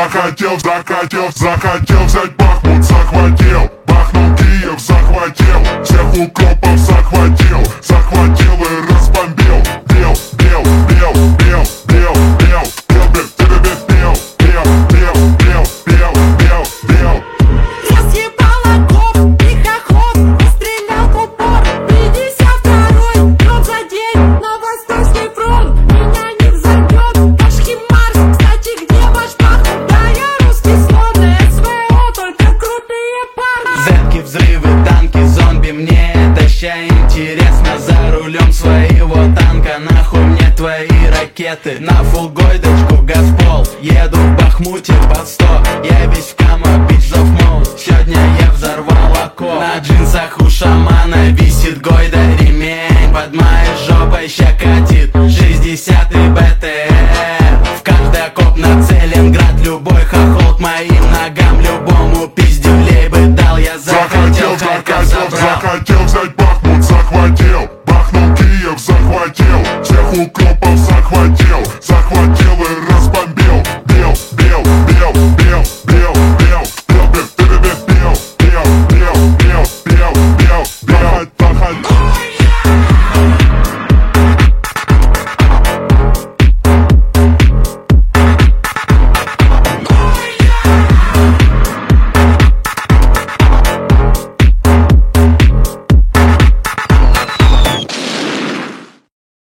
захотел взять Бахмут, захватил. Бахнул Киев, захватил. Всех укропов захватил и разбомбил. Бел, бел, бел, бел, бел, бел, бел, бел, бел, бел, бел, бел, бел, бел, бел. Я съебал окоп, тихоход, и стрелял в упор. 52-й год за день на Восточный фронт. Меня не взорвет, как Химарс. Кстати, где ваш Бахмут? Да я русский слон, СВО, только крутые парни. Зетки, взрывы, танки, зомби, мне это ща интересно. За рулем своего танка, нахуй мне твои ракеты. На фулгойдочку газпол, еду в Бахмуте под 100. Я весь в кама, bitch of mode. Сегодня я взорвал окоп. На джинсах у шамана висит гойда ремень. Под моей жопой ща катит 60-й БТР. В каждый окоп нацелен град, любой хохол к моим ногам. Любому пиздюлей бы дал, я захотел, захотел взять Бахмут, захватил. Бахнул Киев, захватил. Всех укропов